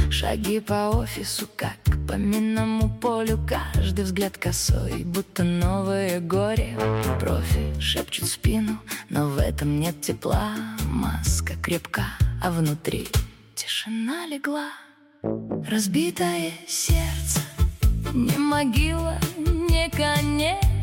Шаги по офису, как по минному полю. Каждый взгляд косой, будто новое горе. Профи шепчут в спину, но в этом нет тепла. Маска крепка, а внутри тишина легла. Разбитое сердце, не могила, не конец.